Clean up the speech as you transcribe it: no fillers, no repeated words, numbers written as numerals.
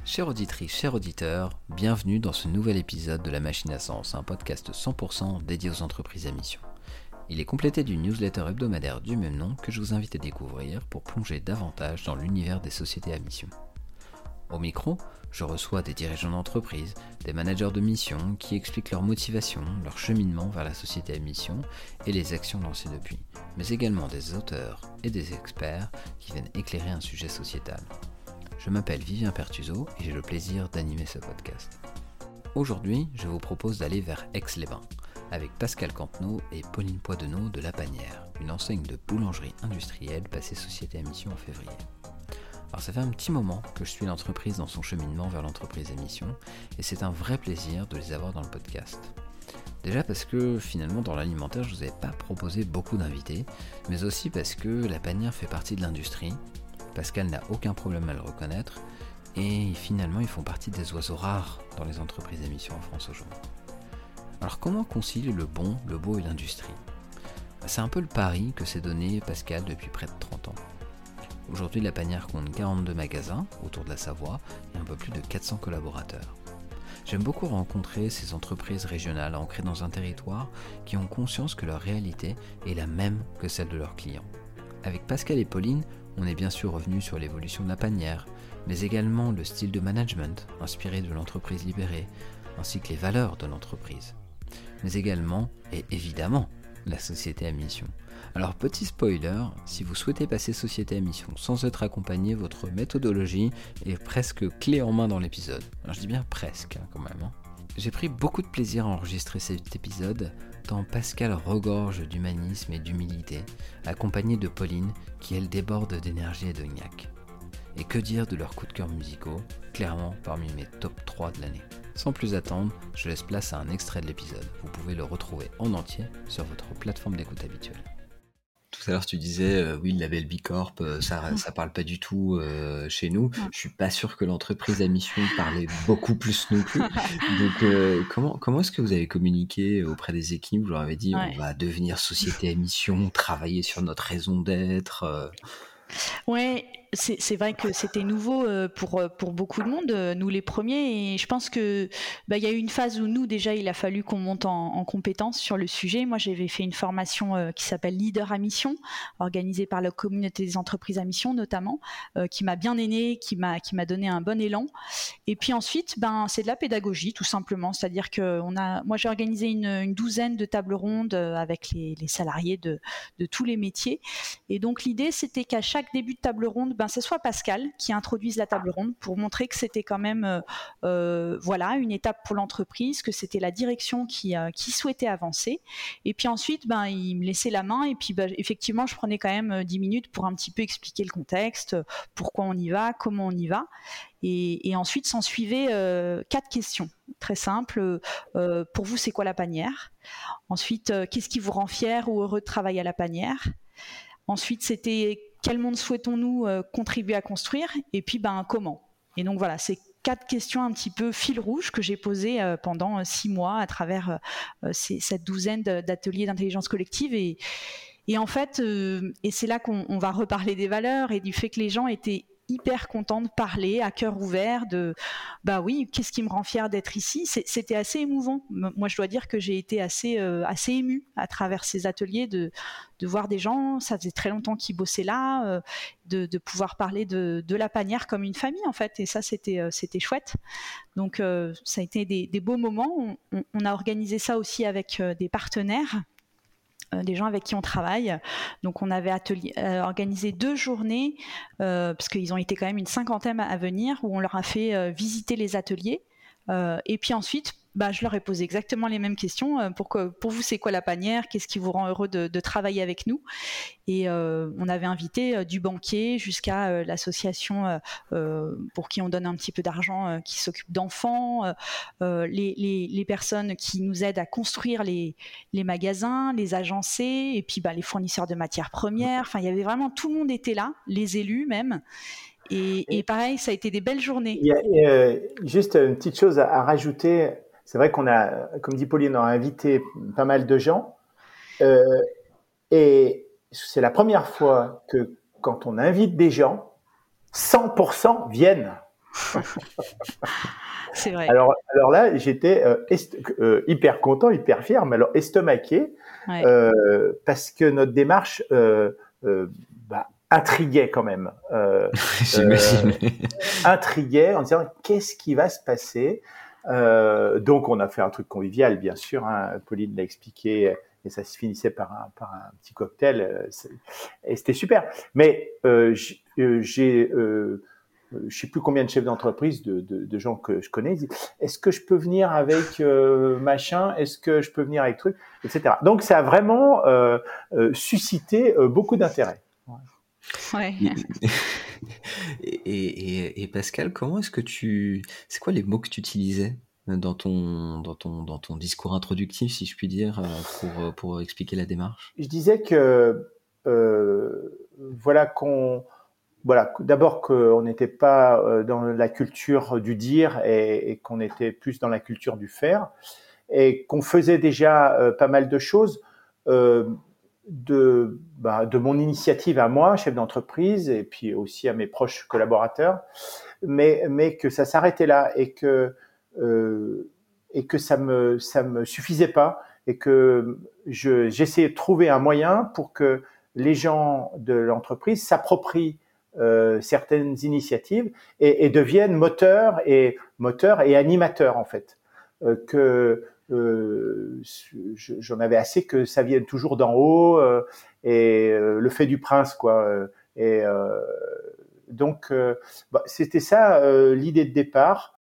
Chère auditrice, chers auditeurs, bienvenue dans ce nouvel épisode de La Machine à Sens, un podcast 100% dédié aux entreprises à mission. Il est complété d'une newsletter hebdomadaire du même nom que je vous invite à découvrir pour plonger davantage dans l'univers des sociétés à mission. Au micro, je reçois des dirigeants d'entreprise, des managers de mission qui expliquent leur motivation, leur cheminement vers la société à mission et les actions lancées depuis, mais également des auteurs et des experts qui viennent éclairer un sujet sociétal. Je m'appelle Vivien Pertuso et j'ai le plaisir d'animer ce podcast. Aujourd'hui, je vous propose d'aller vers Aix-les-Bains, avec Pascal Cantenot et Pauline Poidenot de La Panière, une enseigne de boulangerie industrielle passée société à mission en février. Alors ça fait un petit moment que je suis l'entreprise dans son cheminement vers l'entreprise à mission, et c'est un vrai plaisir de les avoir dans le podcast. Déjà parce que finalement dans l'alimentaire je ne vous avais pas proposé beaucoup d'invités, mais aussi parce que La Panière fait partie de l'industrie. Pascal n'a aucun problème à le reconnaître, et finalement ils font partie des oiseaux rares dans les entreprises à mission en France aujourd'hui. Alors comment concilier le bon, le beau et l'industrie ? C'est un peu le pari que s'est donné Pascal depuis près de 30 ans. Aujourd'hui La Panière compte 42 magasins autour de la Savoie et un peu plus de 400 collaborateurs. J'aime beaucoup rencontrer ces entreprises régionales ancrées dans un territoire qui ont conscience que leur réalité est la même que celle de leurs clients. Avec Pascal et Pauline, on est bien sûr revenu sur l'évolution de La Panière, mais également le style de management inspiré de l'entreprise libérée, ainsi que les valeurs de l'entreprise. Mais également, et évidemment, la société à mission. Alors petit spoiler, si vous souhaitez passer société à mission sans être accompagné, votre méthodologie est presque clé en main dans l'épisode. Alors je dis bien presque quand même. J'ai pris beaucoup de plaisir à enregistrer cet épisode, tant Pascal regorge d'humanisme et d'humilité, accompagné de Pauline qui elle déborde d'énergie et de gnaque. Et que dire de leurs coups de cœur musicaux, clairement parmi mes top 3 de l'année. Sans plus attendre, je laisse place à un extrait de l'épisode. Vous pouvez le retrouver en entier sur votre plateforme d'écoute habituelle. Tout à l'heure, tu disais, oui, le label Bicorp, ça parle pas du tout chez nous. Je suis pas sûr que l'entreprise à mission parlait beaucoup plus non plus. Donc, comment est-ce que vous avez communiqué auprès des équipes ? Vous leur avez dit, on va devenir société à mission, travailler sur notre raison d'être. Ouais, c'est vrai que c'était nouveau pour beaucoup de monde, nous les premiers, et je pense que il y a eu une phase où nous déjà il a fallu qu'on monte en compétence sur le sujet. Moi j'avais fait une formation qui s'appelle Leader à mission, organisée par la communauté des entreprises à mission notamment, qui m'a bien aidée, qui m'a donné un bon élan. Et puis ensuite, c'est de la pédagogie tout simplement, c'est-à-dire que moi j'ai organisé une douzaine de tables rondes avec les salariés de tous les métiers, et donc l'idée c'était qu'à chaque début de table ronde, ce soit Pascal qui introduise la table ronde pour montrer que c'était quand même une étape pour l'entreprise, que c'était la direction qui souhaitait avancer. Et puis ensuite, il me laissait la main, et puis effectivement, je prenais quand même 10 minutes pour un petit peu expliquer le contexte, pourquoi on y va, comment on y va. Et ensuite, s'en suivaient 4 questions très simples. Pour vous, c'est quoi La Panière ? Ensuite, qu'est-ce qui vous rend fier ou heureux de travailler à La Panière ? Ensuite, c'était quel monde souhaitons-nous contribuer à construire ? Et puis, comment ? Et donc voilà, c'est 4 questions un petit peu fil rouge que j'ai posées pendant 6 mois à travers cette douzaine d'ateliers d'intelligence collective. Et en fait, et c'est là qu'on va reparler des valeurs et du fait que les gens étaient hyper contents de parler à cœur ouvert de oui, qu'est-ce qui me rend fier d'être ici ? C'était assez émouvant. Moi, je dois dire que j'ai été assez émue à travers ces ateliers de voir des gens, ça faisait très longtemps qu'ils bossaient là, de pouvoir parler de La Panière comme une famille en fait, et ça c'était chouette. Donc ça a été des beaux moments. On a organisé ça aussi avec des partenaires, des gens avec qui on travaille. Donc on avait organisé 2 journées, parce qu'ils ont été quand même une cinquantaine à venir, où on leur a fait visiter les ateliers. Et puis ensuite, je leur ai posé exactement les mêmes questions. Pour vous, c'est quoi La Panière ? Qu'est-ce qui vous rend heureux de travailler avec nous ? Et on avait invité du banquier jusqu'à l'association pour qui on donne un petit peu d'argent, qui s'occupe d'enfants, les personnes qui nous aident à construire les magasins, les agencés, et puis les fournisseurs de matières premières. Enfin, il y avait vraiment, tout le monde était là, les élus même. Et pareil, ça a été des belles journées. Il y a juste une petite chose à rajouter. C'est vrai qu'on a, comme dit Pauline, on a invité pas mal de gens. Et c'est la première fois que quand on invite des gens, 100% viennent. C'est vrai. Alors là, j'étais hyper content, hyper fier, mais alors estomaqué, Ouais. parce que notre démarche intriguait quand même. J'imagine. Intriguait en disant qu'est-ce qui va se passer. Donc on a fait un truc convivial, bien sûr. Hein, Pauline l'a expliqué, et ça se finissait par un petit cocktail, et c'était super. Mais je sais plus combien de chefs d'entreprise, de gens que je connais, ils disent, est-ce que je peux venir avec machin, est-ce que je peux venir avec truc, etc. Donc ça a vraiment suscité beaucoup d'intérêt. Ouais. Et Pascal, comment est-ce que c'est quoi les mots que tu utilisais dans ton discours introductif, si je puis dire, pour expliquer la démarche? Je disais que d'abord qu'on n'était pas dans la culture du dire et qu'on était plus dans la culture du faire, et qu'on faisait déjà pas mal de choses de mon initiative à moi, chef d'entreprise, et puis aussi à mes proches collaborateurs, mais que ça s'arrêtait là et que ça me suffisait pas, et que j'essayais de trouver un moyen pour que les gens de l'entreprise s'approprient certaines initiatives et deviennent moteurs et animateurs, en fait. J'en avais assez que ça vienne toujours d'en haut, le fait du prince, quoi. Donc c'était ça l'idée de départ.